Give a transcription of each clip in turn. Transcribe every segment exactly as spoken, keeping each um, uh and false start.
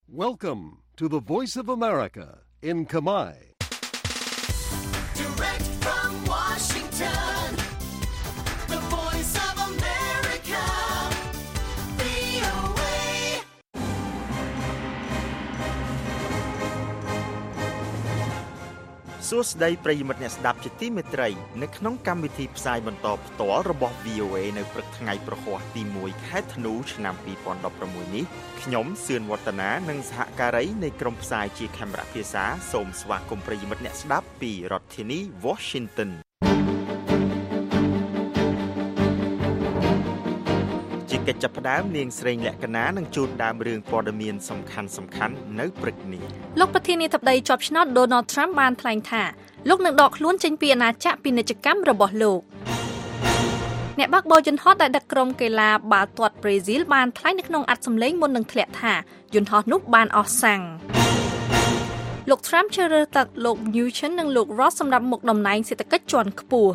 Welcome to the Voice of America in Khmer. Direct from Washington, the Voice of America, វី អូ เอសួស្តីប្រិយមិត្តអ្នកស្ដាប់ជាទីមេត្រីនៅក្នុងកម្មវិធីផ្សាយបន្តផ្ទាល់របស់ វី អូ เอ នៅព្រឹកថ្ងៃប្រហ័សទីមួយខែធ្នូឆ្នាំពីរពាន់ដប់ប្រាំមួយនេះខ្ញុំសឿនវឌ្ឍនានិងសហការីនៃក្រុមផ្សាយជាខេមរៈភាសាសូមស្វាគមន៍ប្រិយមិត្តអ្នកស្ដាប់ពីរដ្ឋធានី Washingtonជាកិច្ចចាប់ផ្ដើមនាងស្រីលក្ខណានឹងជូនដើមរឿងព័ត៌មានសំខាន់សំខាន់នៅព្រឹកនេះលោកប្រធានាធិបតីជាប់ឆ្នោត Donald Trump បានថ្លែងថាលោកនឹងដកខ្លួនចេញពីអាណាចក្រពាណិជ្ជកម្មរបស់លោកអ្នកបើកបរយន្តហោះដែលដឹកក្រុមកីឡាបាល់ទាត់ប្រេស៊ីលបានថ្លែងនៅក្នុងអត្ថសម្លេងមុននឹងធ្លាក់ថាយន្តហោះនោះបានអស់សាំងលោក Trump ជ្រើសរើសទឹកលោក Newton និងលោក Ross សម្រាប់មុខតំណែងសេដ្ឋកិច្ចជាន់ខ្ពស់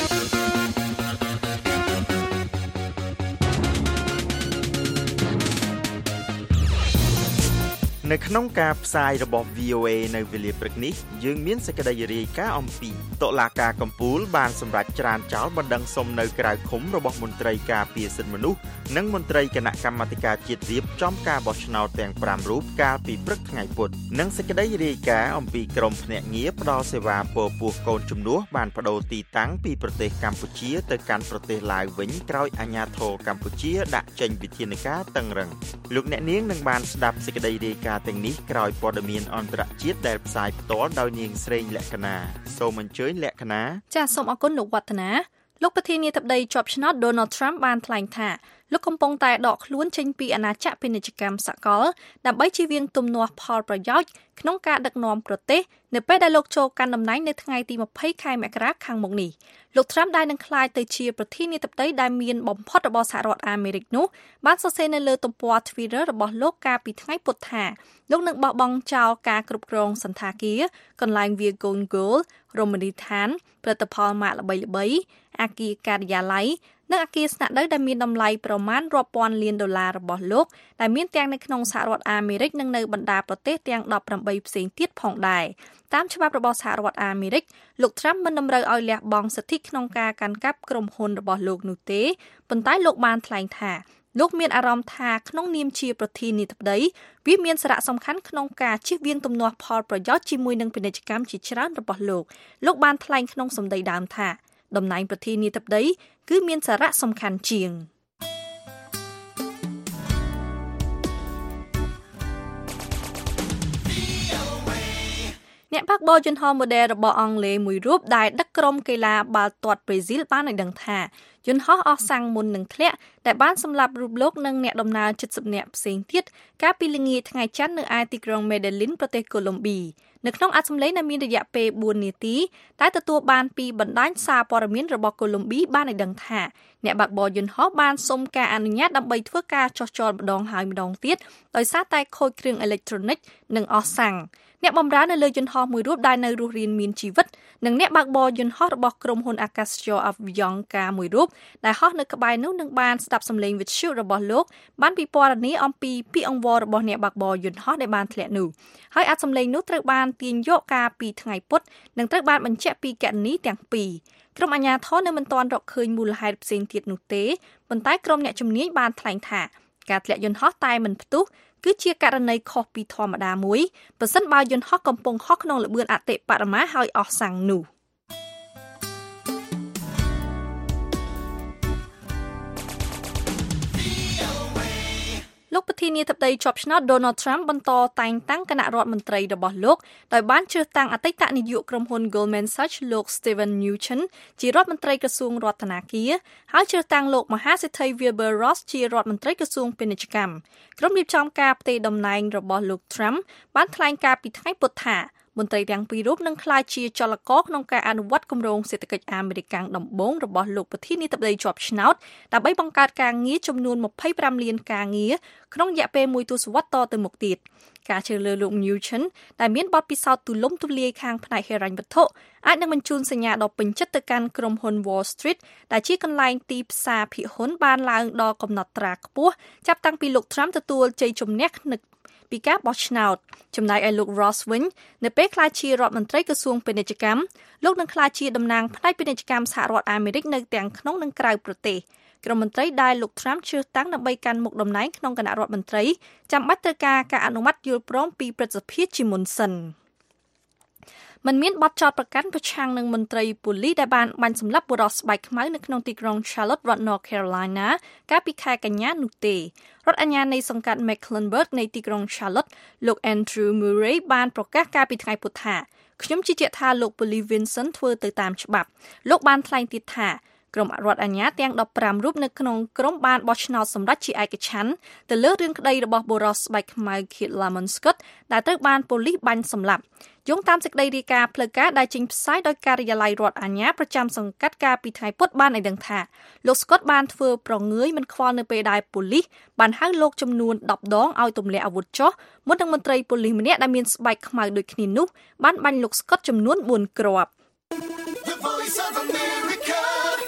នៅក្នុងការផ្សាយរបស់ វី អូ เอ នៅវេលាព្រឹកនេះយើងមានសេចក្តីរាយការណ៍អំពីតុលាការកំពូលបានសម្រេចច្រានចោលបណ្ដឹងសុំនៅក្រៅឃុំរបស់មន្ត្រីការពារសិទ្ធិមនុស្សនិងមន្ត្រីគណៈកម្មាធិការជាតិរៀបចំការបោះឆ្នោតទាំងប្រាំរូបកាលពីព្រឹកថ្ងៃពុធនិងសេចក្តីរាយការណ៍អំពីក្រុមភ្នាក់ងារផ្ដល់សេវាពពោះកូនជំនួសបានបដូរទីតាំងពីប្រទេសកម្ពុជាទៅកាន់ប្រទេសឡាវវិញក្រោយអាជ្ញាធរកម្ពុជាដាក់ចេញវិធានការតឹងរ៉ឹងលោកអ្នកនាងនឹងបានស្ដាប់សេចក្តីរាយការណ៍ទាំងនេះក្រោយព័ត៌មានអន្តរជាតិដែលផ្សាយផ្ទាល់ដោយនាងស្រីលក្ខណាសូមអញ្ជើញលក្ខណាចាសសូមអរគុណលោកវឌ្ឍនាលោកប្រធានាធិបតីជាប់ឆ្នោត Donald Trump បានថ្លែងថាលោកកំពុងតែដកខ្លួនចេញពីអាណាចក្រពាណិជ្ជកម្មសកលដើម្បីជៀសវាងទំនាស់ផលប្រយោជន៍ក្នុងការដឹកនាំប្រទេសនៅពេលដែលលោកចូលកាន់តំណែងនៅថ្ងៃទីម្ភៃខែមករាខាងមុខនេះលោក Trump ដែលនឹងក្លាយទៅជាប្រធានាធិបតីដែលមានបំផុតរបស់សហរដ្ឋអាមេរិកនោះបានសរសេរនៅលើទំព័រ Twitter របស់លោកកាលពីថ្ងៃពុធថាលោកនឹងបោះបង់ចោលការគ្រប់គ្រងសន្តាគារកន្លែងវាយកូនហ្គោលរមណីយដ្ឋានផលិតផលម៉ាកល្បីៗអគារការិយាល័យនិងអគារស្នាក់នៅដែលមានតម្លៃប្រមាណរាប់ពាន់លានដុល្លាររបស់លោកដែលមានទាំងនៅក្នុងសហរដ្ឋអាមេរិកនិងនៅបណ្ដាប្រទេសទាំងដប់ប្រាំបីផ្សេងទៀតផងដែរតាមច្បាប់របស់សហរដ្ឋអាមេរិកលោក Trump មិនតម្រូវឲ្យលះបង់សិទ្ធិក្នុងការកាន់កាប់ក្រុមហ៊ុនរបស់លោកនោះទេប៉ុន្តែលោកបានថ្លែងថាលោកមានអារម្មណ៍ថាក្នុងនាមជាប្រធានាធិបតីវាមានសារៈសំខាន់ក្នុងការជៀសវាងទំនាស់ផលប្រយោជន៍ជាមួយនឹងពាណិជ្ជកម្មជាច្រើនរបស់លោកលោកបានថ្លែងក្នុងសម្ដីដើមថាតំណែងប្រធានាធិបតីគឺមានសារៈសំខាន់ជាងអ្នកបើកបរយន្តហោះ model របស់អង់គ្លេសមួយរូបដែលដឹកក្រុមកីឡាបាល់ទាត់ប្រេស៊ីលបានឲ្យដឹងថាយន្តហោះអស់សាំងមុននឹងធ្លាក់ដែលបានសម្លាប់រូបលោកនិងអ្នកដំណើរជិតសិបនាក់ផ្សេងទៀតកាលពីល្ងាចថ្ងៃច័ន្ទនៅឯទីក្រុង Medellin ប្រទេសកូឡុំប៊ីនៅក្នុងអត្ថសម្លេងដែលមានរយៈពេលបួននាទីតែទទួលបានពីបណ្ដាញសារព័ត៌មានរបស់កូឡុំប៊ីបានឲ្យដឹងថាអ្នកបើកបរយន្តហោះបានសុំការអនុញ្ញាតដើម្បីធ្វើការចុះចតម្ដងហើយម្ដងទៀតដោយសារតែខូចគ្រឿងអេឡិចត្រូនិកនិងអស់សាំងអ្នកបម្រើនៅលើយន្តហោះមួយរូបដែលនៅរស់រានមានជីវិតនិងអ្នកបើកបរយន្តហោះរបស់ក្រុមហ៊ុន Acacio Avianca មួយរូបដែលហោះនៅក្បែរនោះនឹងបានស្ដាប់សំឡេងវិទ្យុរបស់លោកបានពិពណ៌នាអំពីពាក្យអង្វររបស់អ្នកបើកបរយន្តហោះដែលបានធ្លាក់នោះហើយអត្ថសំឡេងនោះត្រូវបានទាញយកកាលពីថ្ងៃពុធនិងត្រូវបានបញ្ជាក់ពីគណនីទាំងពីរក្រុមអាជ្ញាធរនៅមិនទាន់រកឃើញមូលហេតុផ្សេងទៀតនោះទេប៉ុន្តែក្រុមអ្នកជំនាញបានថ្លែងថាការធ្លាក់យន្តហោះតែមិនផ្ទុះគឺជាករណីខុសពីធម្មតាមួយប្រសិនបើយន្តហោះកំពុងហោះក្នុងល្បឿនអតិបរមាហើយអស់សាំងនោះលោកប្រធានាធិបតីជាប់ឆ្នោត Donald Trump បន្តតែងតាំងគណៈរដ្ឋមន្ត្រីរបស់លោកដោយបានជ្រើសតាំងអតីតនាយកក្រុមហ៊ុន Goldman Sachs លោក Steven Mnuchin ជារដ្ឋមន្ត្រីក្រសួងរដ្ឋាភិបាលហើយជ្រើសតាំងលោកមហាសេដ្ឋី Wilbur Ross ជារដ្ឋមន្ត្រីក្រសួងពាណិជ្ជកម្មក្រុមរៀបចំការផ្ទេរតំណែងរបស់លោក Trump បានថ្លែងការពីថ្ងៃពុធថាមន្ត្រីទាំងពីររូបនឹងក្លាយជាចលករក្នុងការអនុវត្តគម្រោងសេដ្ឋកិច្ចអាមេរិកដំបូងរបស់លោកប្រធានាធិបតីជាប់ឆ្នោតដើម្បីបង្កើតការងារចំនួនម្ភៃប្រាំលានការងារក្នុងរយៈពេលមួយទសវត្សរ៍តទៅមុខទៀតការជ្រើសរើសលោក Mnuchin ដែលមានបទពិសោធន៍ទូលំទូលាយខាងផ្នែកហិរញ្ញវត្ថុអាចនឹងបញ្ជូនសញ្ញាដ៏ពេញចិត្តទៅកាន់ក្រុមហ៊ុន Wall Street ដែលជាកន្លែងទីផ្សារភាគហ៊ុនបានឡើងដល់កំណត់ត្រាខ្ពស់ចាប់តាំងពីលោក Trump ទទួលជ័យជំនះពីការបោះឆ្នោតចំណែកឯលោក Ross វិញនៅពេលក្លាយជារដ្ឋមន្ត្រីក្រសួងពាណិជ្ជកម្មលោកនឹងក្លាយជាតំណាងផ្នែកពាណិជ្ជកម្មសហរដ្ឋអាមេរិកនៅទាំងក្នុងនិងក្រៅប្រទេសក្រុមមន្ត្រីដែលលោក Trump ជ្រើសតាំងដើម្បីកាន់មុខតំណែងក្នុងគណៈរដ្ឋមន្ត្រីចាំបាច់ត្រូវការការអនុម័តយល់ព្រមពីព្រឹទ្ធសភាជាមុនសិនมันមានបទចោទប្រកាន់ប្រឆាំងនឹងមន្ត្រីប៉ូលីសដែលបានបាញ់សម្លាប់បុរសស្បែកខ្មៅនៅក្នុងទីក្រុង Charlotte រដ្ឋ North Carolina កាលពីខែកញ្ញានោះទេរដ្ឋអាជ្ញានៃសង្កាត់ Mecklenburg នៃទីក្រុង Charlotte លោក Andrew Murray បានប្រកាសកាលពីថ្ងៃពុធថាខ្ញុំជឿជាក់ថាលោក Polly Vincent ធ្វើទៅតាមច្បាប់លោកបានថ្លែងទៀតថាក្រុមរដ្ឋអាជ្ញាទាំងដប់ប្រាំរូបនៅក្នុងក្រុមបានបោះឆ្នោតសម្រេចជាឯកច្ឆន្ទទៅលើរឿងក្តីរបស់បុរសស្បែកខ្មៅ Keith Lamont Scott ដែលត្រូវបានប៉ូលីសបាញ់សម្លាប់យោងតាមសេចក្តីរាយការណ៍ផ្លូវការដែលចេញផ្សាយដោយការិយាល័យរដ្ឋអាជ្ញាប្រចាំសង្កាត់កាលពីថ្ងៃពុធបានឲ្យដឹងថាលោក Scott បានធ្វើប្រងើយមិនខ្វល់នៅពេលដែលប៉ូលីសបានហៅលោកចំនួនដប់ដងឲ្យទម្លាក់អាវុធចុះមុននឹងមន្ត្រីប៉ូលីសម្នាក់ដែលមានស្បែកខ្មៅដូចគ្នានោះបានបាញ់លោក Scott ចំនួនបួនគ្រាប់ The Voice of America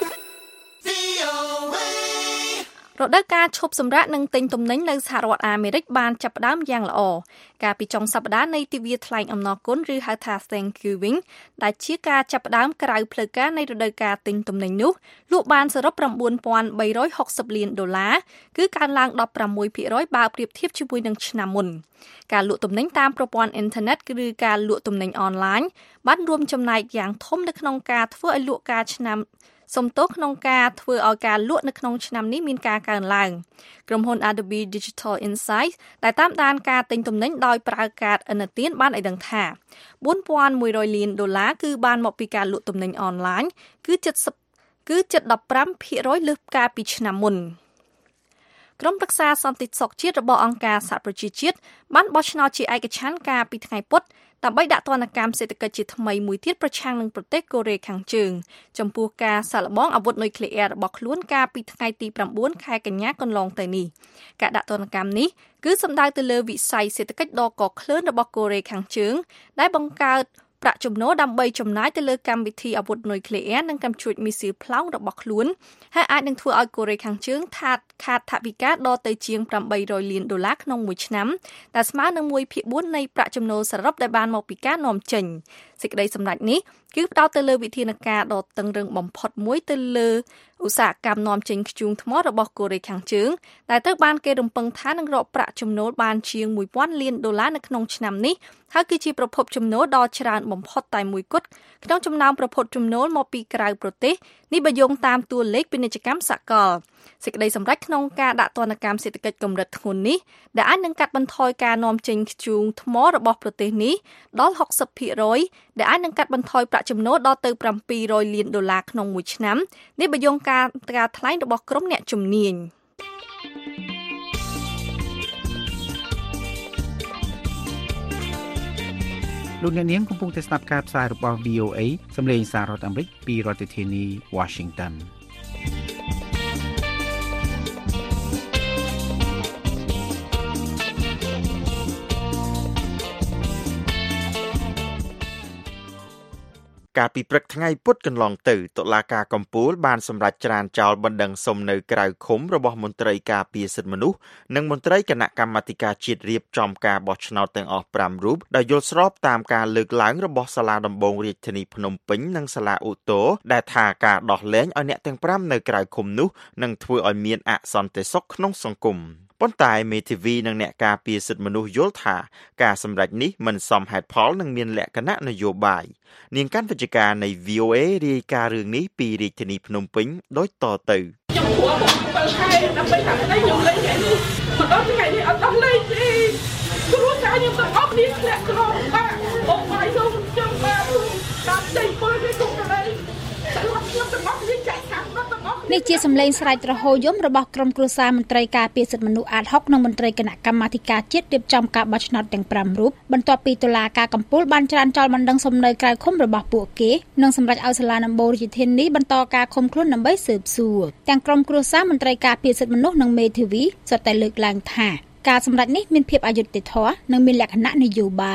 រដូវកាលឈប់សម្រាកនិងទិញទំនិញនៅសហរដ្ឋអាមេរិកបានចាប់ផ្ដើមយ៉ាងល្អកាលពីចុងសប្តាហ៍នៃទិវាថ្លែងអំណរគុណឬហៅថា Thanksgiving ដែលជាការចាប់ផ្ដើមក្រៅផ្លូវការនៃរដូវកាលទិញទំនិញនោះលក់បានសរុប ៩,៣៦០ លានដុល្លារគឺកើនឡើង ដប់ប្រាំមួយភាគរយ បើប្រៀបធៀបជាមួយនឹងឆ្នាំមុនការលក់ទំនិញតាមប្រព័ន្ធអ៊ីនធឺណិតឬការលក់ទំនិញអនឡាញបានរួមចំណែកយ៉ាងធំនៅក្នុងការធ្វើឲ្យលក់ការឆ្នាំសំទោសក្នុងការធ្វើឲ្យការលក់នៅក្នុងឆ្នាំនេះមានការកើនឡើងក្រុមហ៊ុន Adobe Digital Insights ដែលតាមដានការទិញទំនិញដោយប្រើកាតឥណទានបានឲ្យដឹងថាបួនពាន់មួយរយលានដុល្លារគឺបានមកពីការលក់ទំនិញអនឡាញគឺជិតគឺជិតដប់ប្រាំភាគរយលើសកាលពីឆ្នាំមុនក្រុមប្រឹក្សាសន្តិសុខជាតិរបស់អង្គការសហប្រជាជាតិបានបោះឆ្នោតជាឯកច្ឆន្ទកាលពីថ្ងៃពុធដើម្បីដាក់ទណ្ឌកម្មសេដ្ឋកិច្ចជាថ្មីមួយទៀតប្រឆាំងនឹងប្រទេសកូរ៉េខាងជើងចំពោះការសាកល្បងអាវុធនុយក្លេអ៊ែររបស់ខ្លួនកាលពីថ្ងៃទីប្រាំបួនខែកញ្ញាកន្លងទៅនេះការដាក់ទណ្ឌកម្មនេះគឺសំដៅទៅលើវិស័យសេដ្ឋកិច្ចដ៏កក្លឿនរបស់កូរ៉េខាងជើងដែលបង្កើតប្រាក់ចំណូលដើម្បីចំណាយទៅលើកម្មវិធីអាវុធនុយក្លេអ៊ែរនិងកាំជ្រួចមីស៊ីលផ្លោងរបស់ខ្លួនហើយអាចនឹងធ្វើឲ្យកូរ៉េខាងជើងខាតខាតថវិកាដល់ទៅជាងប្រាំបីរយលានដុល្លារក្នុងមួយឆ្នាំដែលស្មើនឹងមួយភាគបួននៃប្រាក់ចំណូលសរុបដែលបានមកពីការនាំចេញសេចក្តីសម្រេចនេះគឺផ្ដោតទៅលើវិធានការដ៏តឹងរ៉ឹងបំផុតមួយទៅលើឧស្សាហកម្មនាំចេញធ្យូងថ្មរបស់កូរ៉េខាងជើងដែលត្រូវបានគេរំពឹងថានឹងរកប្រាក់ចំណូលបានជាងមួយពាន់លានដុល្លារនៅក្នុងឆ្នាំនេះហើយគឺជាប្រភពចំណូលដ៏ច្រើនបំផុតតែមួយគត់ក្នុងចំណោមប្រភពចំណូលមកពីក្រៅប្រទេសនេះបើយោងតាមតួលេខពាណិជ្ជកម្មសកលសេចក្តីសម្រេចក្នុងការដាក់ទណ្ឌកម្មសេដ្ឋកិច្ចកម្រិតធ្ងន់នេះដែលអាចនឹងកាត់បន្ថយការនាំចេញធ្យូងថ្មរបស់ប្រទេសនេះដល់ ហុកសិបភាគរយ ដែលអាចនឹងកាត់បន្ថយប្រាក់ចំណូលដល់ទៅប្រាំពីររយលានដុល្លារក្នុងមួយឆ្នាំនេះបើយោងការការថ្លែងរបស់ក្រុមអ្នកជំនាញលោកអ្នកនាងកំពុងតែស្ដាប់ការផ្សាយរបស់ វី អូ เอ សំឡេងសាររដ្ឋអាមេរិកពីរដ្ឋធានី Washington កាលពីព្រឹកថ្ងៃពុធកន្លងទៅតុលាការកំពូលបានសម្រេចច្រានចោលបណ្ដឹងសុំនៅក្រៅឃុំរបស់មន្ត្រីការពារសិទ្ធិមនុស្សនិងមន្ត្រីគណៈកម្មាធិការជាតិរៀបចំការបោះឆ្នោតទាំងអស់ប្រាំរូបដោយយល់ស្របតាមការលើកឡើងរបស់សាលាដំបងរាជធានីភ្នំពេញនិងសាលាឧទ្ធរដែលថាការដោះលែងឲ្យអ្នកទាំងប្រាំនៅក្រៅឃុំនោះនឹងធ្វើឲ្យមានអសន្តិសុខក្នុងសង្គមប៉ុន្តែមេធាវីនិងអ្នកការពារសិទ្ធិមនុស្សយល់ថាការសម្រេចនេះមិនសមហេតុផលនិងមានលក្ខណៈនយោបាយនាងកាន់វិជ្ជការនៃ វី អូ เอ រាយការណ៍រឿងនេះពីរាជធានីភ្នំពេញដូចតទៅខ្ញុំព្រោះបើខែដើម្បីថាឲ្យខ្ញុំលេងថ្ងៃនេះមកដល់ថ្ងៃនេះអត់ដោះលែងទេព្រោះតែខ្ញុំទាំងអស់គ្នាធ្លាក់ក្រោមបាទអូបាយខ្ញុំខ្ញុំបាទតាមដេញពលគេគ្រប់ទៅខ្ញុំទាំងអស់គ្នាចាក់ខាងដល់ទាំងអស់នេះជាសម្លេងស្រែកទ្រហោយំរបស់ក្រុមគ្រួសារមន្ត្រីការពារសិទ្ធិមនុស្សអាត ហុក និងមន្ត្រីគណៈកម្មាធិការជាតិរៀបចំការបោះឆ្នោតទាំងប្រាំរូបបន្ទាប់ពីតុលាការកំពូលបានច្រានចោលបណ្ដឹងសុំនៅក្រៅឃុំរបស់ពួកគេនិងសម្រេចឲ្យសាលាដំបូងរាជធានីបន្តការឃុំខ្លួនដើម្បីស៊ើបសួរទាំងក្រុមគ្រួសារមន្ត្រីការពារសិទ្ធិមនុស្សនិងមេធាវីសុទ្ធតែលើកឡើងថាការសម្រេចនេះមានភាពអយុត្តិធម៌និងមានលក្ខណៈនយោបាយ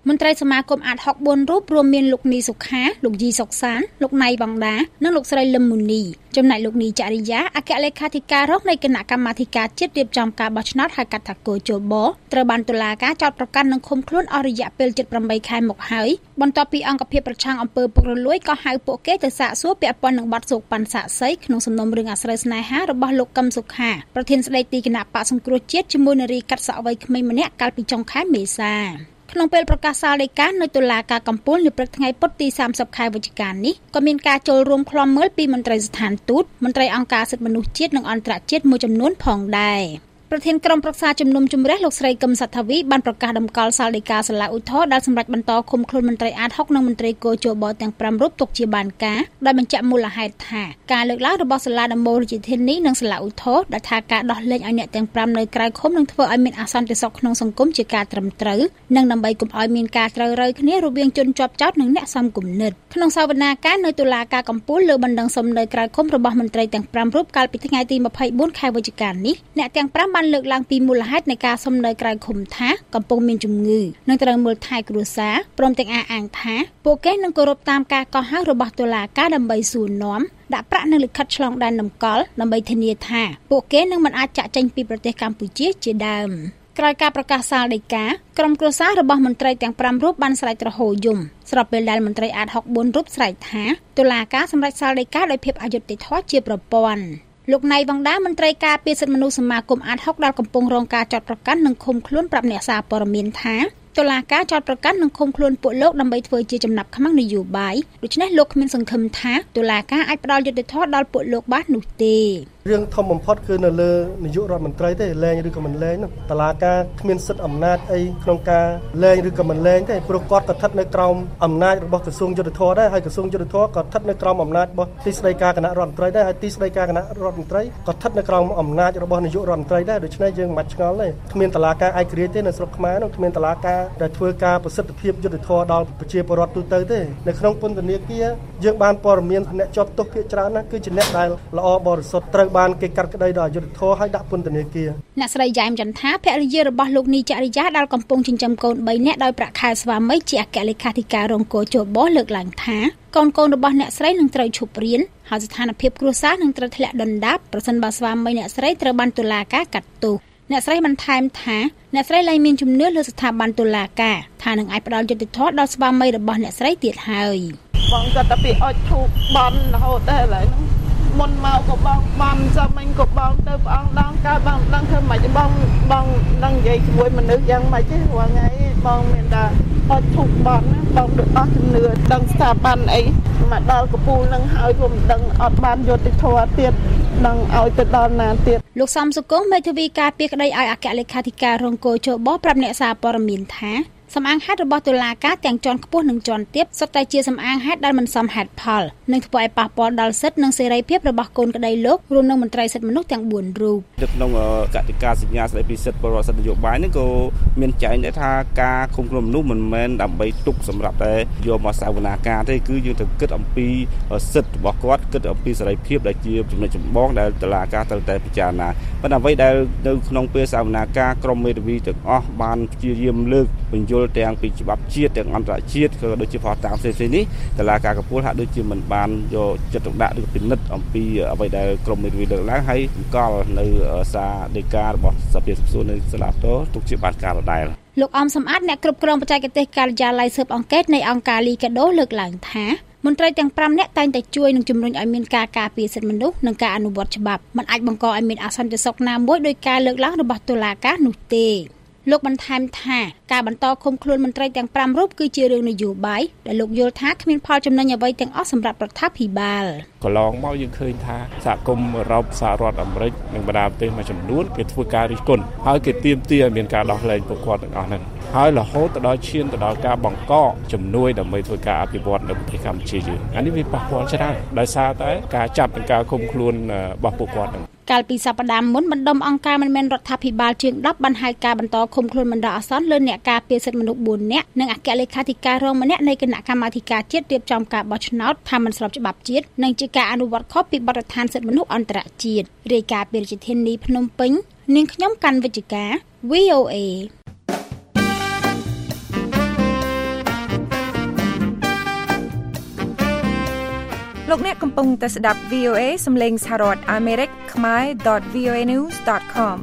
មន្ត្រីសមាគមអាតហុកបួនរូបរួមមានលោកនីសុខាលោកយីសុកសានលោកណៃវងដានិងលោកស្រីលឹមមូនីចំណែកលោកនីចរិយាអគ្គលេខាធិការរងនៃគណៈកម្មាធិការជាតិរៀបចំការបោះឆ្នោតហៅកាត់ថាកោជបត្រូវបានតុលាការចោទប្រកាន់និងឃុំខ្លួនអស់រយៈពេលជិតប្រាំបីខែមកហើយបន្ទាប់ពីអង្គភាពប្រឆាំងអំពើពុករលួយក៏ហៅពួកគេទៅសាកសួរពាក់ព័ន្ធនឹងបទសោកប៉ាន់សាក់សីក្នុងសំណុំរឿងអាស្រូវស្នេហារបស់លោកកឹមសុខាប្រធានស្ដីទីគណៈបកសង្គ្រោះជាតិជាមួយនារីកាត់សក់វ័យក្មេងម្នាក់កាលពីចុងខែមេសាក្នុងពេលប្រកាសសាលដីកានៅតុលាការកំពូលនៅព្រឹកថ្ងៃពុធទីសាមសិបខែវិច្ឆិកានេះក៏មានការចូលរួមឃ្លាំមើលពីមន្ត្រីស្ថានទូតមន្ត្រីអង្គការសិទ្ធិមនុស្សជាតិនិងអន្តរជាតិមួយចំនួនផងដែរប្រធានក្រុមប្រឹក្សាជំនុំជម្រះលោកស្រីកឹមសត្វវីបានប្រកាសតម្កល់សាលដីកាសាលាឧទ្ធរដែលសម្រាប់បន្តឃុំខ្លួនមន្ត្រីអាតហុកនិងមន្ត្រីគោជបទាំងប្រាំរូបទុកជាបានការដោយបញ្ជាក់មូលហេតុថាការលើកឡើងរបស់សាលាដំបូងរាជធានីនិងសាលាឧទ្ធរដែលថាការដោះលែងឲ្យអ្នកទាំងប្រាំនៅក្រៅឃុំនឹងធ្វើឲ្យមានអសន្តិសុខក្នុងសង្គមជាការត្រឹមត្រូវនិងដើម្បីកុំឲ្យមានការត្រូវរើគ្នារវាងជនជាប់ចោទនិងអ្នកសំគំនិតក្នុងសវនាការនៅតុលាការកំពូលលើបណ្ដឹងសុំនៅក្រៅឃុំរបស់មន្ត្រីទាំងប្រាំរូបកាលពីថ្ងៃទីម្ភៃបួនខែវិច្ឆិកានេះអ្នកទាំងប្រាំបានលើកឡើងពីមូលហេតុនៃការសុំនៅក្រៅឃុំថាកំពុងមានជំងឺនិងត្រូវមើលថែគ្រួសារព្រមទាំងអះអាងថាពួកគេនឹងគោរពតាមការកោះហៅរបស់តុលាការដើម្បីសួរនាំដាក់ប្រាក់និងលិខិតឆ្លងដែនតម្កល់ដើម្បីធានាថាពួកគេនឹងមិនអាចចាក់ចេញពីប្រទេសកម្ពុជាជាដើមក្រោយការប្រកាសសាលដីកាក្រុមគ្រួសាររបស់មន្ត្រីទាំងប្រាំរូបបានស្រែកទ្រហោយំស្របពេលដែលមន្ត្រីអាតហុកបួនរូបស្រែកថាតុលាការសម្រេចសាលដីកាដោយភាពអយុត្តិធម៌ជាប្រព័ន្ធលោកណៃវងដាមន្ត្រីការពារសិទ្ធិមនុស្សសមាគមអាតហុកដែលកំពុងរងការចោទប្រកាន់និងឃុំខ្លួនប្រាប់អ្នកសារព័ត៌មានថាតុលាការចោទប្រកាន់និងឃុំខ្លួនពួកលោកដើម្បីធ្វើជាចំណាប់ខ្មាំងនយោបាយដូច្នេះលោកគ្មានសង្ឃឹមថាតុលាការអាចផ្ដល់យុត្តិធម៌ដល់ពួកលោកបាននោះទេរឿងធំបំផុតគឺនៅលើនាយករដ្ឋមន្ត្រីទេលែងឬក៏មិនលែងនោះតុលាការគ្មានសិទ្ធិអំណាចអីក្នុងការលែងឬក៏មិនលែងទេព្រោះគាត់ក៏ស្ថិតនៅក្រោមអំណាចរបស់ក្រសួងយុត្តិធម៌ដែរហើយក្រសួងយុត្តិធម៌ក៏ស្ថិតនៅក្រោមអំណាចរបស់ទីស្តីការគណៈរដ្ឋមន្ត្រីដែរហើយទីស្តីការគណៈរដ្ឋមន្ត្រីក៏ស្ថិតនៅក្រោមអំណាចរបស់នាយករដ្ឋមន្ត្រីដែរដូច្នេះយើងមិនបាច់ឆ្ងល់ទេគ្មានតុលាការឯករាជ្យទេនៅស្រុកខ្មែរនោះគ្មានតុលាការដែលធ្វើការប្រសិទ្ធភាពយុត្តិធម៌ដល់ប្រជាពលរដ្ឋទូទៅទេនៅក្នុងពន្ធនាគារយើងបានព័ត៌មានអ្នកជាប់ទោសភាគច្រើនណាគឺជាអ្នកដែលល្អបរិសុទ្ធត្រូវបានគេកាត់ក្តីដល់យុត្តិធម៌ឲ្យដាក់ពន្ធនាគារអ្នកស្រីយ៉ែមចន្ទថាភរិយារបស់លោកនីចរិយាដែលកំពុងចិញ្ចឹមកូនបីនាក់ដោយប្រាក់ខែស្វាមីជាអគ្គលេខាធិការរងគោជបលើកឡើងថាកូនកូនរបស់អ្នកស្រីនឹងត្រូវឈប់រៀនហើយស្ថានភាពគ្រួសារនឹងត្រូវធ្លាក់ដុនដាបប្រសិនបើស្វាមីអ្នកស្រីត្រូវបានតុលាការកាត់ទោសអ្នកស្រីបន្ថែមថាអ្នកស្រីលែងមានជំនឿលើស្ថាប័នតុលាការថានឹងអាចផ្ដល់យុត្តិធម៌ដល់ស្វាមីរបស់អ្នកស្រីទៀតហើយបងគាត់តែពីអុចធូបបន់រហូតដែរឡើយហ្នឹងមុនមកក៏បងបានចាំមិញក៏បងទៅព្រះអង្គដងកើតបងដឹងធ្វើម៉េចបងបងនឹងនិយាយជាមួយមនុស្សយ៉ាងម៉េចទេរាល់ថ្ងៃបងមានតែអុចធូបបន់បងដូចអស់ជំនឿដឹងស្ថាប័នអីមកដល់កពូលនឹងហើយក៏មិនដឹងអត់បានយុត្តិធម៌ទៀតនឹងឲ្យទៅដល់ណាទៀតលោកសំសុគង្គមេធាវីការពារក្តីឲ្យអគ្គលេខាធិការរងគោជបប្រាប់អ្នកសារព័ត៌មានថាសំអាងហេតុរបស់តុលាការទាំងជាន់ខ្ពស់និងជាន់ទាបសុទ្ធតែជាសំអាងហេតុដែលមិនសមហេតុផលនិងធ្វើឲ្យប៉ះពាល់ដល់សិទ្ធិនិងសេរីភាពរបស់កូនក្តីលោករួមនឹងមន្ត្រីសិទ្ធិមនុស្សទាំងបួនរូបនៅក្នុងកតិកាសញ្ញាស្តីពីសិទ្ធិពលរដ្ឋសិទ្ធិនយោបាយនេះក៏មានចែងដែរថាការឃុំខ្លួនមនុស្សមិនមែនដើម្បីទុកសម្រាប់តែយកមកសវនាការទេគឺយើងត្រូវគិតអំពីសិទ្ធិរបស់គាត់គិតអំពីសេរីភាពដែលជាចំណុចចម្បងដែលតុលាការត្រូវតែពិចារណាប៉ុន្តែអ្វីដែលនៅក្នុងពេលសវនាការក្រុមមេធាវីទាំងអស់បានព្យាយាមលើកបញ្យលទាំងពីច្បាប់ជាតិទាំងអន្តរជាតិក៏ដូចជាផុសតាមផ្សេងៗនេះតុលាការកំពូលហាក់ដូចជាមិនបានយកចិត្តទុកដាក់ឬពិនិត្យអំពីអ្វីដែលក្រុមមេធាវីលើកឡើងហើយបង្កល់នៅសារដីការបស់សភាស៊ើបសួរនៅសាលាតោទុកជាបានការដដែលលោកអំសំអាតអ្នកគ្រប់គ្រងបច្ចេកទេសការិយាល័យស៊ើបអង្កេតនៃអង្គការលីកាដូលើកឡើងថាមន្ត្រីទាំងប្រាំនាក់តែងតែជួយនិងជំរុញឲ្យមានការការពារសិទ្ធិមនុស្សនិងការអនុវត្តច្បាប់មិនអាចបង្កឲ្យមានអសន្តិសុខណាមួយដោយការលើកឡើងរបស់តុលាការនោះទេលោកបន្ថែមថាការបន្តឃុំខ្លួនមន្ត្រីទាំងប្រាំរូបគឺជារឿងនយោបាយដែលលោកយល់ថាគ្មានផលចំណេញអ្វីទាំងអស់សម្រាប់រដ្ឋាភិបាលកន្លងមកយើងឃើញថាសហគមន៍អឺរ៉ុបសហរដ្ឋអាមេរិកនិងបណ្ដាប្រទេសមួយចំនួនគេធ្វើការរិះគន់ហើយគេទាមទារឲ្យមានការដោះលែងពួកគាត់ទាំងអស់ហ្នឹងហើយរហូតទៅដល់ឈានទៅដល់ការបង្កជំនួយដើម្បីធ្វើការអភិវឌ្ឍនៅប្រទេសកម្ពុជាយើងអានេះវាប៉ះពាល់ច្រើនដោយសារតែការចាប់និងការឃុំខ្លួនរបស់ពួកគាត់ហ្នឹងកាលពីសប្តាហ៍មុនបណ្ដុំអង្គការមិនមែនរដ្ឋាភិបាលជាងដប់បានហៅការបន្តឃុំខ្លួនបណ្ដោះអាសន្នលើអ្នកការពារសិទ្ធិមនុស្សបួននាក់និងអគ្គលេខាធិការរងម្នាក់នៃគណៈកម្មាធិការជាតិរៀបចំការបោះឆ្នោតថាមិនស្របច្បាប់ជាតិនិងជាការអនុវត្តខុសពីបទដ្ឋានសិទ្ធិមនុស្សអន្តរជាតិរាយការណ៍ពីរាជធានីភ្នំពេញនាងខ្ញុំកាន់វិជ្ជការ វី អូ เอលោកអ្នកកំពុងតែស្ដាប់ វី អូ เอ សំឡេងសហរដ្ឋអាមេរិកខ្មែរ ដត វី អូ เอ news ដត com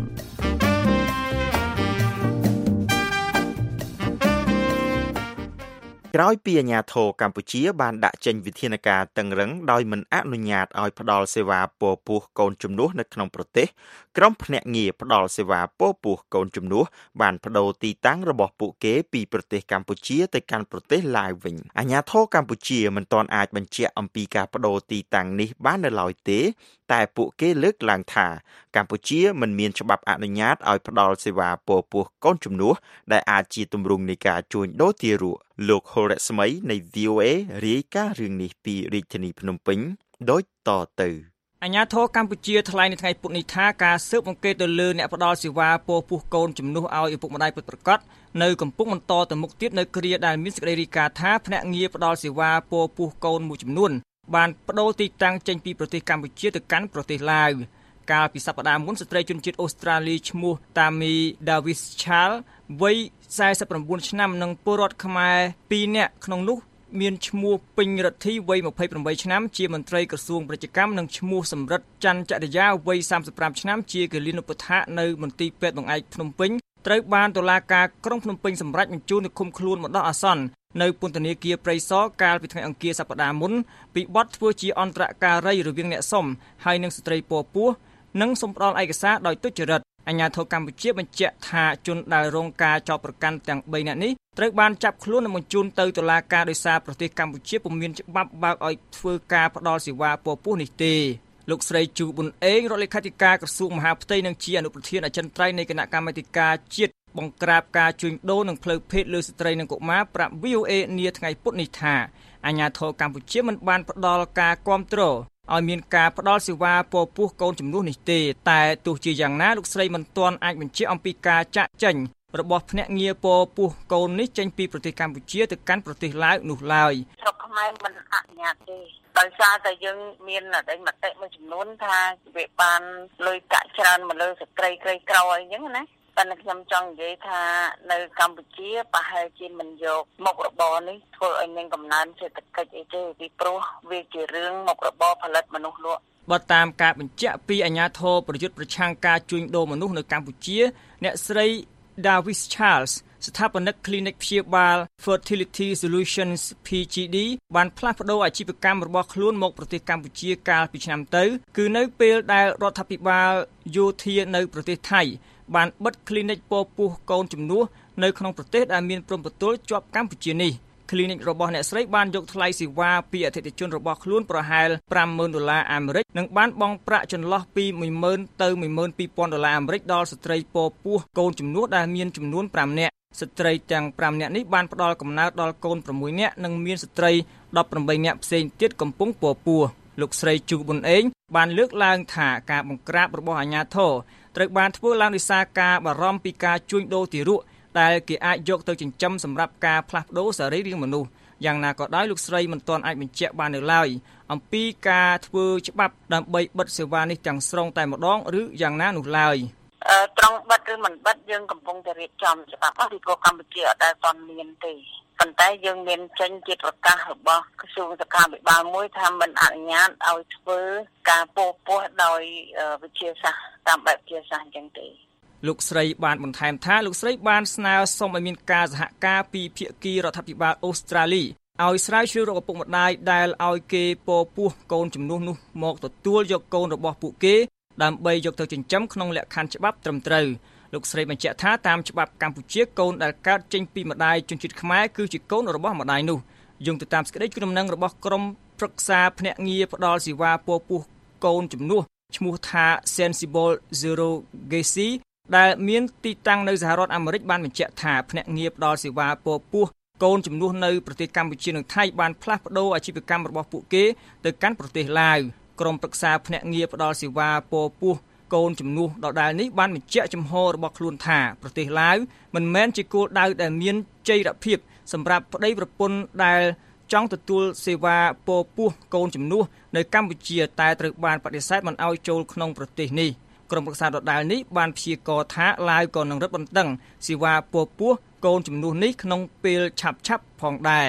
ក្រោយពីអាជ្ញាធរកម្ពុជាបានដាក់ចេញវិធានការតឹងរឹងដោយមិនអនុញ្ញាតឲ្យផ្ដល់សេវាពរពោះកូនជំនួសនៅក្នុងប្រទេសក្រុមភ្នាក់ងារផ្ដល់សេវាពរពោះកូនជំនួសបានប្តូរទីតាំងរបស់ពួកគេពីប្រទេសកម្ពុជាទៅកាន់ប្រទេសឡាវវិញអាជ្ញាធរកម្ពុជាមិនទាន់អាចបញ្ជាក់អំពីការប្តូរទីតាំងនេះបាននៅឡើយទេតែពួកគេលើកឡើងថាកម្ពុជាមិនមានច្បាប់អនុញ្ញាតឲ្យផ្ដល់សេវាពរពោះកូនជំនួសដែលអាចជាទម្រង់នៃការជួញដូរទារកលោកហុលរស្មីនៃ វី អូ เอ រាយការណ៍រឿងនេះពីរាជធានីភ្នំពេញដូចតទៅអាជ្ញាធរកម្ពុជាថ្លែងនៅថ្ងៃពុធនេះថាការស៊ើបអង្កេតទៅលើអ្នកផ្ដល់សេវាពរពោះកូនជំនួសឲ្យឪពុកម្ដាយពិតប្រាកដនៅកំពុងបន្តទៅមុខទៀតនៅគ្រាដែលមានសេចក្តីរាយការណ៍ថាភ្នាក់ងារផ្ដល់សេវាពរពោះកូនមួយចំនួនបានប្តូរទីតាំងចេញពីប្រទេសកម្ពុជាទៅកាន់ប្រទេសឡាវកាលពីសប្តាហ៍មុនស្ត្រីជនជាតិអូស្ត្រាលីឈ្មោះ Tammy Davis Chal វ័យសែសិប៩ឆ្នាំនិងពលរដ្ឋខ្មែរពីរនាក់ក្នុងនោះមានឈ្មោះពេញរិទ្ធីវ័យម្ភៃប្រាំបីឆ្នាំជាមន្ត្រីក្រសួងពាណិជ្ជកម្មនិងឈ្មោះសំរិទ្ធច័ន្ទចរិយាវ័យសាមសិបប្រាំឆ្នាំជាគិលានុបដ្ឋាកនៅមន្ទីរពេទ្យបង្អែកភ្នំពេញត្រូវបានតុលាការក្រុងភ្នំពេញសម្រេចបញ្ជូនទៅឃុំខ្លួនបណ្ដោះអាសន្ននៅពន្ធនាគារព្រៃសរកាលពីថ្ងៃអង្គារសប្តាហ៍មុនពីបទធ្វើជាអន្តរការីរវាងអ្នកសុំហើយនិងស្ត្រីពរពោះនិងសុំផ្ដល់ឯកសារដោយទុច្ចរិតអាជ្ញាធរកម្ពុជាបញ្ជាក់ថាជនដែលរងការចោទប្រកាន់ទាំងបីនាក់នេះត្រូវបានចាប់ខ្លួននិងបញ្ជូនទៅតុលាការដោយសារប្រទេសកម្ពុជាពុំមានច្បាប់បើកឲ្យធ្វើការផ្ដល់សេវាពរពោះនេះទេលោកស្រីជូប៊ុនអេងរដ្ឋលេខាធិការក្រសួងមហាផ្ទៃនិងជាអនុប្រធានអចិន្ត្រៃយ៍នៃគណៈកម្មាធិការជាតិបង្ក្រាបការជួញដូរនិងផ្លូវភេទលើស្ត្រីនិងកុមារប្រាប់ វី អូ เอ នាថ្ងៃពុធនេះថាអាជ្ញាធរកម្ពុជាមិនបានផ្ដល់ការគាំទ្រឲ្យមានការផ្ដល់សេវាពរពោះកូនជំនួសនេះទេតែទោះជាយ៉ាងណាលោកស្រីមិនទាន់អាចបញ្ជាក់អំពីការចាក់ចេញរបស់ភ្នាក់ងារពរពោះកូននេះចេញពីប្រទេសកម្ពុជាទៅកាន់ប្រទេសឡាវនោះឡើយស្រុកខ្មែរមិនអនុញ្ញាតទេដោយសារតែយើងមានអតីតមតិមួយចំនួនថាវាបានលុយកាក់ច្រើនមកលើស្ត្រីក្រីក្រអីចឹងណាប៉ុន្តែខ្ញុំចង់និយាយថានៅកម្ពុជាប្រហែលជាមិនយកមុខរបរនេះធ្វើឲ្យមានកំណើនសេដ្ឋកិច្ចអីទេពីព្រោះវាជារឿងមុខរបរផលិតមនុស្សលក់បើតាមការបញ្ជាក់ពីអាជ្ញាធរប្រយុទ្ធប្រឆាំងការជួញដូរមនុស្សនៅកម្ពុជាអ្នកស្រី Davis Charles ស្ថាបនិក Clinic ព្យាបាល Fertility Solutions ភី ជី ឌី បានផ្លាស់ប្តូរអាជីវកម្មរបស់ខ្លួនមកប្រទេសកម្ពុជាកាលពីឆ្នាំទៅគឺនៅពេលដែលរដ្ឋាភិបាលយោធានៅប្រទេសថៃបានបិទ Clinic ពរពោះកូនជំនួសនៅក្នុងប្រទេសដែលមានព្រំប្រទល់ជាប់កម្ពុជានេះ Clinic របស់អ្នកស្រីបានយកថ្លៃសេវាពីអតិថិជនរបស់ខ្លួនប្រហែល ប្រាំម៉ឺនដុល្លារអាមេរិកនិងបានបង់ប្រាក់ចន្លោះពី មួយម៉ឺន ទៅ មួយម៉ឺនពីរពាន់ដុល្លារអាមេរិកដល់ស្ត្រីពរពោះកូនជំនួសដែលមានចំនួនប្រាំនាក់ស្ត្រីទាំងប្រាំនាក់នេះបានផ្ដល់កំណើតដល់កូនប្រាំមួយនាក់និងមានស្ត្រីដប់ប្រាំបីនាក់ផ្សេងទៀតកំពុងពរពោះលោកស្រីជូប៊ុនអេងបានលើកឡើងថាការបង្ក្រាបរបស់អាជ្ញាធរត្រូវបានធ្វើឡើងដោយសារការបារម្ភពីការជួញដូរទារកដែលគេអាចយកទៅចិញ្ចឹមសម្រាប់ការផ្លាស់ប្ដូរសរីរាង្គមនុស្សយ៉ាងណាក៏ដោយលោកស្រីមិនទាន់អាចបញ្ជាក់បាននៅឡើយអំពីការធ្វើច្បាប់ដើម្បីបិទសេវានេះទាំងស្រុងតែម្ដងឬយ៉ាងណានោះឡើយអឺត្រង់បិទឬមិនបិទយើងកំពុងតែរៀបចំច្បាប់ពីព្រោះកម្ពុជាអត់ដែលទាន់មានទេប៉ុន្តែយើងមានចេញជាប្រកាសរបស់ក្រសួងសុខាភិបាលមួយថាមិនអនុញ្ញាតឲ្យធ្វើការពរពោះដោយវិទ្យាសាស្ត្រតាមបែបវិទ្យាសាស្ត្រអញ្ចឹងទេលោកស្រីបានបន្ថែមថាលោកស្រីបានស្នើសុំឲ្យមានការសហការពីភាគីរដ្ឋាភិបាលអូស្ត្រាលីឲ្យស្រាវជ្រាវរកឪពុកម្ដាយដែលឲ្យគេពរពោះកូនជំនួសនោះមកទទួលយកកូនរបស់ពួកគេដើម្បីយកទៅចិញ្ចឹមក្នុងលក្ខខណ្ឌច្បាប់ត្រឹមត្រូវលោកស្រីបញ្ជាក់ថាតាមច្បាប់កម្ពុជាកូនដែលកើតចេញពីម្ដាយជនជាតិខ្មែរគឺជាកូនរបស់ម្ដាយនោះយោងទៅតាមសេចក្តីជំនុំរបស់ក្រុមប្រឹក្សាភ្នាក់ងារផ្ដល់សេវាពរពោះកូនជំនួសឈ្មោះថា Sensible Surrogacy ដែលមានទីតាំងនៅសហរដ្ឋអាមេរិកបានបញ្ជាក់ថាភ្នាក់ងារផ្ដល់សេវាពរពោះកូនជំនួសនៅប្រទេសកម្ពុជានិងថៃបានផ្លាស់ប្ដូរអាជីវកម្មរបស់ពួកគេទៅកាន់ប្រទេសឡាវក្រុមប្រឹក្សាភ្នាក់ងារផ្ដល់សេវាពរពោះកូនជំនួសដដែលនេះបានបញ្ជាក់ចំហរបស់ខ្លួនថាប្រទេសឡាវមិនមែនជាគោលដៅដែលមានចីរភាពសម្រាប់ប្តីប្រពន្ធដែលចង់ទទួលសេវាពរពោះកូនជំនួសនៅកម្ពុជាតែត្រូវបានបដិសេធមិនឲ្យចូលក្នុងប្រទេសនេះក្រុមប្រឹក្សាដដែលនេះបានព្យាករណ៍ថាឡាវក៏នឹងរឹតបន្តឹងសេវាពរពោះកូនជំនួសនេះក្នុងពេលឆាប់ៗផងដែរ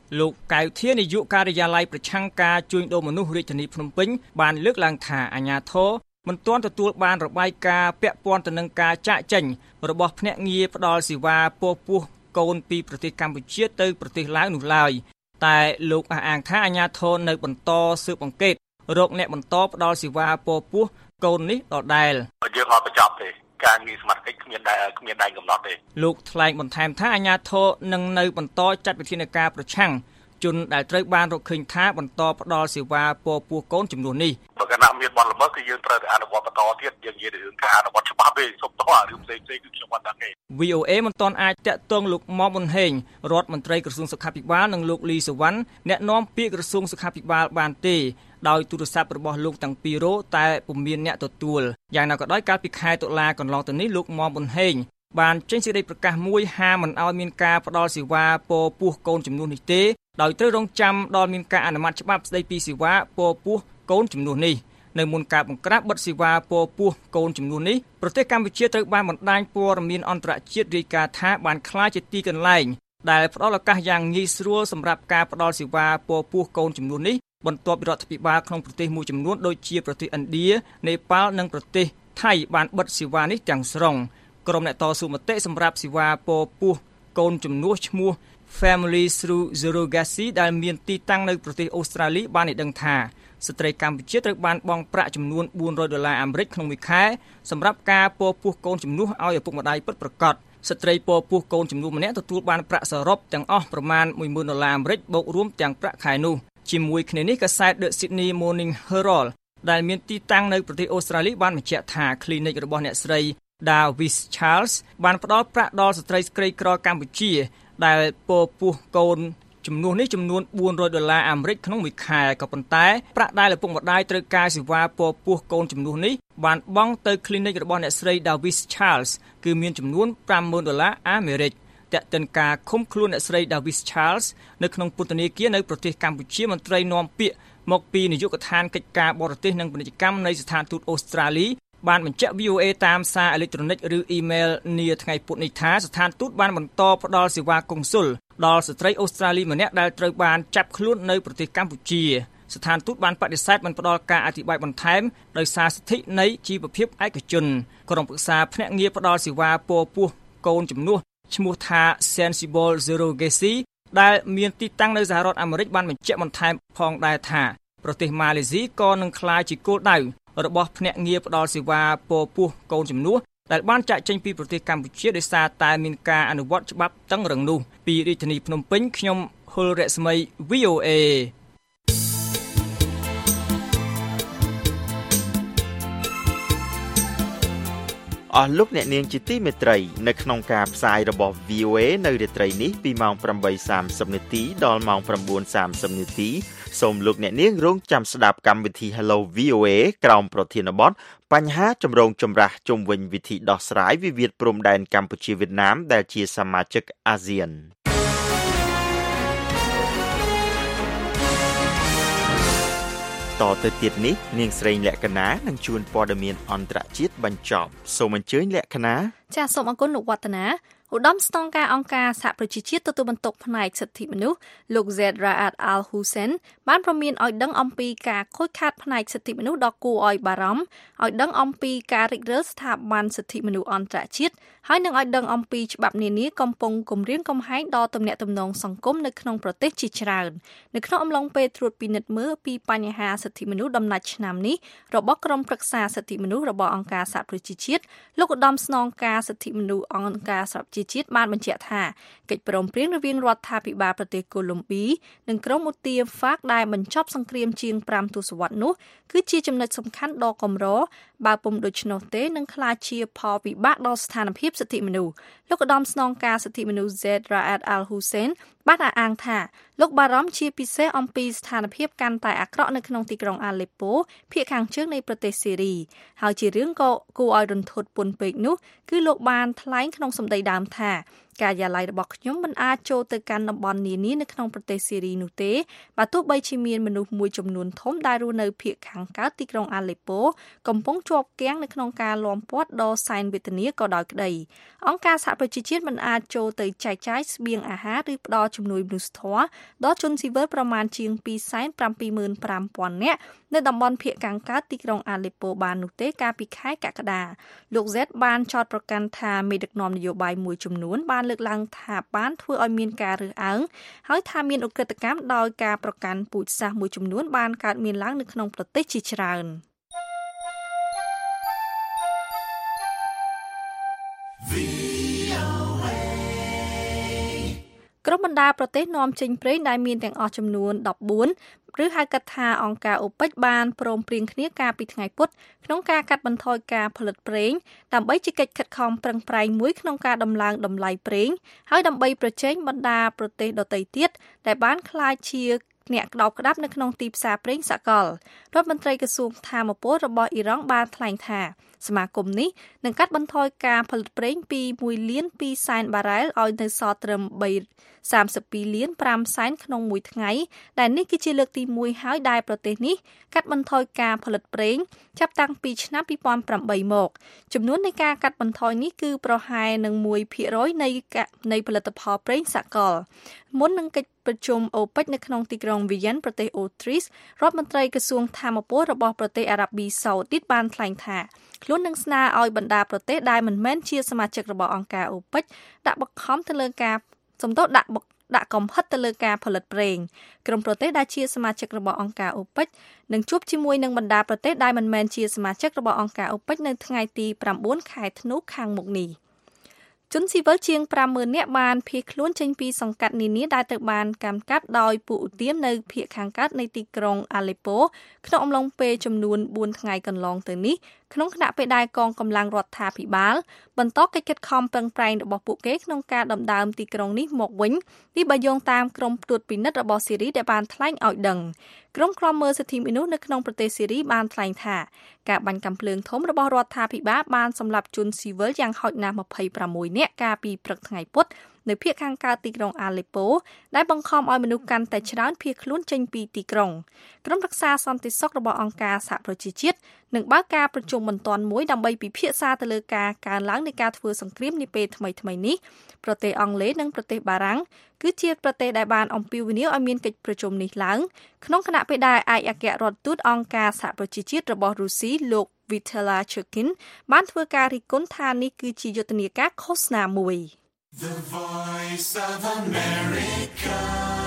លោកកៅធានាយកការិយាល័យប្រឆាំងការជួញដូរមនុស្សរាជធានីភ្នំពេញបានលើកឡើងថាអាជ្ញាធរមិនទាន់ទទួលបានរបាយការណ៍ពាក់ព័ន្ធទៅនឹងការចាកចេញរបស់ភ្នាក់ងារផ្ដល់សេវាពពោះកូនពីប្រទេសកម្ពុជាទៅប្រទេសឡាវនោះឡើយតែលោកអះអាងថាអាជ្ញាធរនៅបន្តស៊ើបអង្កេតរកអ្នកបន្តផ្ដល់សេវាពពោះកូននេះដដែលយើងអត់បញ្ចប់ទេការងារសមត្ថកិច្ចគ្មានដែរគ្មានដែរកំណត់ទេលោកថ្លែងបន្ថែមថាអាជ្ញាធរនឹងនៅបន្តចាត់វិធានការប្រឆាំងជនដែលត្រូវបានរកឃើញថាបន្តផ្ដល់សេវាពពោះកូនចំនួននេះបើគណៈមានបទល្មើសគឺយើងត្រូវតែអនុវត្តបន្តទៀតយើងនិយាយរឿងការអនុវត្តច្បាប់ទេសុំតោះអារឿងផ្សេងៗគឺខ្ញុំអត់ដឹងទេវី អូ เอ មិនទាន់អាចតាក់ទងលោកមុំប៊ុនហេងរដ្ឋមន្ត្រីក្រសួងសុខាភិបាលនិងលោកលីសវណ្ណអ្នកនាំពាក្យក្រសួងសុខាភិបាលបានទេដោយទូរស័ព្ទរបស់លោកទាំងពីររោតែពុំមានអ្នកទទួលយ៉ាងណាក៏ដោយកាលពីខែតុលាកន្លងទៅនេះលោកមុំប៊ុនហេងបានចេញសេចក្តីប្រកាសមួយហាមមិនឲ្យមានការផ្ដល់សេវាពពោះកូនចំនួននេះទេដោយត្រូវរងចាំដល់មានការអនុម័តច្បាប់ស្តីពីសេវាពពោះកូនចំនួននេះនៅមុនការបង្ក្រាបបិទសេវាពពោះកូនចំនួននេះប្រទេសកម្ពុជាត្រូវបានបណ្ដាញព័ត៌មានអន្តរជាតិរាយការណ៍ថាបានក្លាយជាទីកន្លែងដែលផ្ដល់ឱកាសយ៉ាងងាយស្រួលសម្រាប់ការផ្ដល់សេវាពពោះកូនចំនួននេះបន្ទាប់ពីរដ្ឋាភិបាលក្នុងប្រទេសមួយចំនួនដូចជាប្រទេសឥណ្ឌានេប៉ាល់និងប្រទេសថៃបានបិទសេវានេះទាំងស្រុងក្រុមអ្នកតស៊ូមតិសម្រាប់សេវាពពោះកូនចំនួនឈ្មោះ Family Through Surrogacy ដែលមានទីតាំងនៅប្រទេសអូស្ត្រាលីបានឲ្យដឹងថាស្ត្រីកម្ពុជាត្រូវបានបង់ប្រាក់ចំនួនបួនរយដុល្លារអាមេរិកក្នុងមួយខែសម្រាប់ការពពោះកូនចំនួនឲ្យឪពុកម្ដាយពិតប្រាកដស្ត្រីពពោះកូនចំនួនម្នាក់ទទួលបានប្រាក់សរុបទាំងអស់ប្រមាណមួយម៉ឺនដុល្លារអាមេរិកបូករួមទាំងប្រាក់ខែនោះជាមួយគ្នានេះកាសែត The Sydney Morning Herald ដែលមានទីតាំងនៅប្រទេសអូស្ត្រាលីបានបញ្ជាក់ថា clinic របស់អ្នកស្រី Davis Charles បានផ្ដល់ប្រាក់ដល់ស្ត្រីក្រីក្រកម្ពុជាដែលពពោះកូនចំនួននេះចំនួនបួនរយដុល្លារអាមេរិកក្នុងមួយខែក៏ប៉ុន្តែប្រាក់ដែលឪពុកម្ដាយត្រូវការសេវាពពោះកូនចំនួននេះបានបង់ទៅ clinic របស់អ្នកស្រី Davis Charles គឺមានចំនួនប្រាំម៉ឺនដុល្លារអាមេរិកតែទិនការឃុំខ្លួនអ្នកស្រី Davis Charles នៅក្នុងពន្ធនាគារនៅប្រទេសកម្ពុជាមន្ត្រីនាំពាក្យមកពីនាយកដ្ឋានកិច្ចការបរទេសនិងពាណិជ្ជកម្មនៃស្ថានទូតអូស្ត្រាលីបានបញ្ជាក់ វី អូ เอ តាមសារអេឡិចត្រូនិកឬអ៊ីមែលនាថ្ងៃពុធនេះថាស្ថានទូតបានបន្តផ្ដល់សេវាកុងស៊ុលដល់ស្ត្រីអូស្ត្រាលីម្នាក់ដែលត្រូវបានចាប់ខ្លួននៅប្រទេសកម្ពុជាស្ថានទូតបានបដិសេធមិនផ្ដល់ការអធិប្បាយបន្ថែមដោយសារសិទ្ធិនៃជីវភាពឯកជនក្រុមប្រឹក្សាភ្នាក់ងារផ្ដល់សេវាពពោះកូនចំនួនឈ្មោះថា Sensible Surrogacy ដែលមានទីតាំងនៅសហរដ្ឋអាមេរិកបានបញ្ជាក់បន្ថែមផងដែរថាប្រទេសម៉ាឡេស៊ីក៏នឹងក្លាយជាគោលដៅរបស់ភ្នាក់ងារផ្ដល់សេវាពពោះកូនចំនួនដែលបានចាក់ចេញពីប្រទេសកម្ពុជាដោយសារតែមានការអនុវត្តច្បាប់តឹងរឹងនោះពីរាជធានីភ្នំពេញខ្ញុំហុលរស្មី វី អូ เอអស់លោកអ្នកនាងជាទីមេត្រីនៅក្នុងការផ្សាយរបស់ វី អូ เอ នៅរាត្រីនេះពីម៉ោង ប្រាំបីសាមសិបនាទីដល់ម៉ោង ប្រាំបួនសាមសិបនាទីសូមលោកអ្នកនាងរងចាំស្ដាប់កម្មវិធី Hello វី អូ เอ ក្រោមប្រធានបទបញ្ហាចម្រូងចម្រាសជុំវិញវិធីដោះស្រាយវិវាទព្រំដែនកម្ពុជាវៀតណាមដែលជាសមាជិកអាស៊ានតទៅទៀតនេះនាងស្រីលក្ខណានឹងជួនព័ត៌មានអន្តរជាតិបញ្ចប់សូមអញ្ជើញលក្ខណាចាសសូមអរគុណលោកវឌ្ឍនាឧត្តមស្នងការអង្គការសហប្រជាជាតិទទួលបន្ទុកផ្នែកសិទ្ធិមនុស្សលោក Zeid Ra'ad Al Hussein បានព្រមានឲ្យដឹងអំពីការខូចខាតផ្នែកសិទ្ធិមនុស្សដ៏គួរឲ្យបារម្ភឲ្យដឹងអំពីការរិចរិលស្ថាប័នសិទ្ធិមនុស្សអន្តរជាតិហើយនឹងឲ្យដឹងអំពីច្បាប់នានាកំពុងគំរាមកំហែងដល់ទំនាក់ទំនងសង្គមនៅក្នុងប្រទេសជាច្រើននៅក្នុងអំឡុងពេលត្រួតពិនិត្យមើលពីបញ្ហាសិទ្ធិមនុស្សដំណាច់ឆ្នាំនេះរបស់ក្រុមប្រឹក្សាសិទ្ធិមនុស្សរបស់អង្គការសហប្រជាជាតិលោកឧត្តមស្នងការសិទ្ធិមនុស្សអង្គការសហប្រជាជាតិបានបញ្ជាក់ថាកិច្ចព្រមព្រៀងរវាងរដ្ឋាភិបាលប្រទេសកូឡុំប៊ីនិងក្រុមឧទាហ្វាកដែលបញ្ចប់សង្គ្រាមជាងប្រាំទសវត្សរ៍នោះគឺជាចំណុចសំខាន់ដ៏កម្របើពុំដូច្នោះទេនឹងក្លាយជាផលវិបាកដល់ស្ថានភាពសិទ្ធិមនុស្សលោកឧត្តមស្នងការសិទ្ធិមនុស្ស Zeid Ra'ad Al Hussein បានអះអាងថាលោកបារម្ភជាពិសេសអំពីស្ថានភាពកាន់តែអាក្រក់នៅក្នុងទីក្រុងអាឡេប៉ូភាគខាងជើងនៃប្រទេសស៊ីរីហើយជារឿងក៏គួរឲ្យរន្ធត់ពន់ពេកនោះគឺលោកបានថ្លែងក្នុងសម្ដីដើមថាការិយាល័យរបស់ខ្ញុំមិនអាចចូលទៅកាន់តំបន់នានានៅក្នុងប្រទេសសេរីនោះទេបើទោះបីជាមានមនុស្សមួយចំនួនធំដែលរស់នៅភាគខាងកើតទីក្រុងអាឡេប៉ូកំពុងជាប់គាំងនៅក្នុងការលាំព័ទ្ធដ៏សែនវេទនាក៏ដោយក្តីអង្គការសហប្រជាជាតិមិនអាចចូលទៅចែកចាយស្បៀងអាហារឬផ្ដល់ជំនួយមនុស្សធម៌ដល់ជនស៊ីវិលប្រមាណជាង ពីរសែនប្រាំពីរម៉ឺនប្រាំពាន់ នាក់នៅតំបន់ភាគខាងកើតទីក្រុងអាឡេប៉ូបាននោះទេកាលពីខែកក្កដាលោក Z បានចោទប្រកាន់ថាមេដឹកនាំនយោបាយមួយចំនួនបានលើកឡើងថាបានធ្វើឲ្យមានការរើសអើងហើយថាមានឧក្រិដ្ឋកម្មដោយការប្រកាន់ពូជសាសន៍មួយចំនួនបានកើតមានឡើងនៅក្នុងប្រទេសជាច្រើនក្រុមបណ្ដាប្រទេសនាំចេញប្រេងដែលមានទាំងអស់ចំនួនដប់បួនឬហៅកាត់ថាអង្គការអូពេចបានព្រមព្រៀងគ្នាកាលពីថ្ងៃពុធក្នុងការកាត់បន្ថយការផលិតប្រេងដើម្បីជាកិច្ចខិតខំប្រឹងប្រែងមួយក្នុងការដំឡើងតម្លៃប្រេងហើយដើម្បីប្រជែងបណ្ដាប្រទេសដទៃទៀតដែលបានក្លាយជាអ្នកក្តោបក្តាប់នៅក្នុងទីផ្សារប្រេងសកលរដ្ឋមន្ត្រីក្រសួងថាមពលរបស់អ៊ីរ៉ង់បានថ្លែងថាសមាគមនេះនឹងកាត់បន្ថយការផលិតប្រេងពីមួយលានពីរសែនបារ៉ែលឲ្យនៅសល់ត្រឹមសាមសិបពីរលានប្រាំសែនក្នុងមួយថ្ងៃដែលនេះគឺជាលើកទីមួយហើយដែលប្រទេសនេះកាត់បន្ថយការផលិតប្រេងចាប់តាំងពីឆ្នាំពីរពាន់ប្រាំបីមកចំនួននៃការកាត់បន្ថយនេះគឺប្រហែលនឹងមួយភាគរយនៃនៃផលិតផលប្រេងសកលមុននឹងកិច្ចប្រជុំអូពេចនៅក្នុងទីក្រុងវីយ៉ែនប្រទេសអូទ្រីសរដ្ឋមន្ត្រីក្រសួងថាមពលរបស់ប្រទេសអារ៉ាប៊ីសាអូឌីតបានថ្លែងថាខ្លួននឹងស្នើឲ្យបណ្ដាប្រទេសដែលមិនមែនជាសមាជិករបស់អង្គការអូពេចដាក់បង្ខំទៅលើការសំដៅដាក់ដាក់កំហិតទៅលើការផលិតប្រេងក្រុមប្រទេសដែលជាសមាជិករបស់អង្គការអូពេចនឹងជួបជាមួយនឹងបណ្ដាប្រទេសដែលមិនមែនជាសមាជិករបស់អង្គការអូពេចនៅថ្ងៃទីប្រាំបួនខែធ្នូខាងមុខនេះជនស៊ីវិលជាង ប្រាំម៉ឺន នាក់បានភៀសខ្លួនចេញពីសង្កាត់នានាដែលត្រូវបានកម្មកាប់ដោយពួកឧទាមនៅភាគខាងកើតនៃទីក្រុងអាឡេប៉ូក្នុងអំឡុងពេលចំនួនបួនថ្ងៃកន្លងទៅនេះក្នុងខណៈពេលដែលកងកម្លាំងរដ្ឋាភិបាលបន្តកិច្ចខិតខំប្រឹងប្រែងរបស់ពួកគេក្នុងការដណ្ដើមទីក្រុងនេះមកវិញនេះបើយោងតាមក្រុមត្រួតពិនិត្យរបស់សេរីដែលបានថ្លែងឲ្យដឹងក្រុមឃ្លាំមើលសិទ្ធិមនុស្សនៅក្នុងប្រទេសសេរីបានថ្លែងថាការបាញ់កាំភ្លើងធំរបស់រដ្ឋាភិបាលបានសម្លាប់ជនស៊ីវិលយ៉ាងហោចណាស់ម្ភៃប្រាំមួយនាក់កាលពីព្រឹកថ្ងៃពុធនៅភាគខាងកើតទីក្រុងអាឡេប៉ូដែលបង្ខំឲ្យមនុស្សកាន់តែច្រើនភៀសខ្លួនចេញពីទីក្រុងក្រុមរក្សាសន្តិសុខរបស់អង្គការសហប្រជាជាតិនឹងបើកការប្រជុំបន្ទាន់មួយដើម្បីពិភាក្សាទៅលើការកើនឡើងនៃការធ្វើសង្គ្រាមនាពេលថ្មីៗនេះប្រទេសអង់គ្លេសនិងប្រទេសបារាំងគឺជាប្រទេសដែលបានអំពាវនាវឲ្យមានកិច្ចប្រជុំនេះឡើងក្នុងខណៈពេលដែលឯកអគ្គរដ្ឋទូតអង្គការសហប្រជាជាតិរបស់រុស្ស៊ីលោក Vitala Churkin បានធ្វើការរិះគន់ថានេះគឺជាយុទ្ធនាការឃោសនាមួយ The Voice of America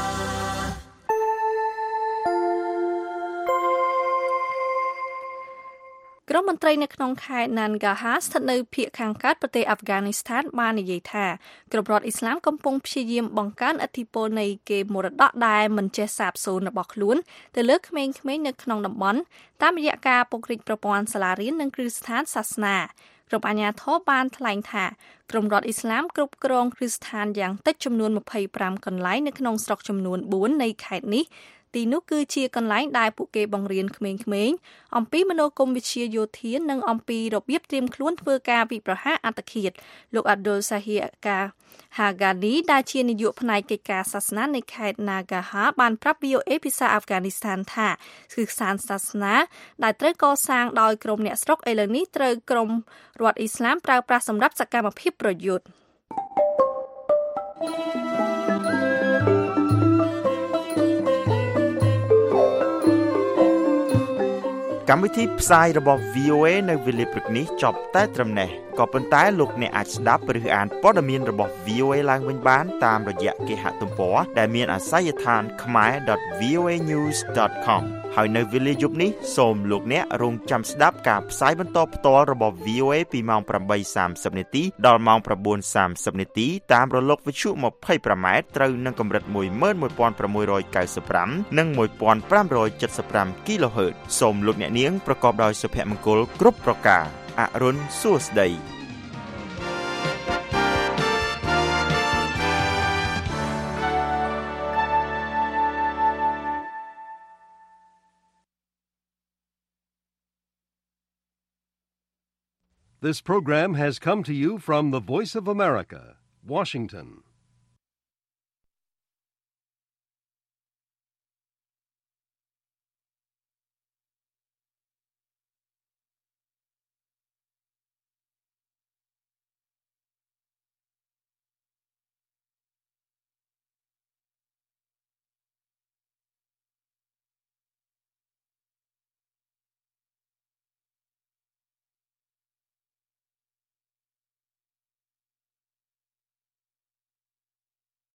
ក្រុមមន្ត្រីនៅក្នុងខេត្ត Nangarhar ស្ថិតនៅភាគខាងកើតប្រទេសអាហ្វហ្គានីស្ថានបាននិយាយថាក្រុមរដ្ឋអ៊ីស្លាមកំពុងព្យាយាមបង្កើនឥទ្ធិពលនៃគេមរតកដែលមិនចេះសាបសូន្យរបស់ខ្លួនទៅលើក្មេងៗនៅក្នុងតំបន់តាមរយៈការពង្រីកប្រព័ន្ធសាលារៀននិងគ្រឹះស្ថានសាសនាក្រុមអាជ្ញាធរបានថ្លែងថាក្រុមរដ្ឋអ៊ីស្លាមគ្រប់គ្រងគ្រឹះស្ថានយ៉ាងតិចចំនួនម្ភៃប្រាំកន្លែងនៅក្នុងស្រុកចំនួនបួននៃខេត្តនេះទីនោះគឺជាកន្លែងដែលពួកគេបង្រៀនក្មេងៗអំពីមនោគមវិជ្ជាយោធានិងអំពីរបៀបត្រៀមខ្លួនធ្វើការវិប្រហារអត្តឃាតលោក Abdul Sahir Hagani ដែលជានាយកផ្នែកកិច្ចការសាសនានៃខេត្ត Nangarhar បានប្រាប់ វី អូ អេ ភាសាអាហ្វហ្គានីស្ថានថាគ្រឹះស្ថានសាសនាដែលត្រូវកសាងដោយក្រុមអ្នកស្រុកឥឡូវនេះត្រូវក្រុមរដ្ឋអ៊ីស្លាមប្រើប្រាស់សម្រាប់សកម្មភាពប្រយុទ្ធកម្មវិធីផ្សាយរបស់ វី អូ អេ នៅវេលាព្រឹកនេះចប់តែត្រឹមនេះក៏ប៉ុន្តែលោកអ្នកអាចស្ដាប់ឬអានព័ត៌មានរបស់ វី អូ អេ ឡើងវិញបានតាមរយៈគេហទំព័រដែលមានអាសយដ្ឋាន khmer dot v o a news dot com ហើយនៅវេលាយប់នេះសូមលោកអ្នករងចាំស្ដាប់ការផ្សាយបន្តផ្ទាល់របស់ វី អូ អេ ពីម៉ោង ប្រាំបីសាមសិប នាទីដល់ម៉ោង ប្រាំបួនសាមសិប នាទីតាមរលកវិទ្យុ ម្ភៃប្រាំម៉ែត្រត្រូវនឹងកម្រិត មួយម៉ឺនមួយពាន់ប្រាំមួយរយកៅសិបប្រាំ និង មួយពាន់ប្រាំរយседសិបប្រាំ គីឡូហឺត សូមលោកអ្នកនាងប្រកបដោយសុភមង្គលគ្រប់ប្រការអរុនសួស្ដី This program has come to you from the Voice of America, Washington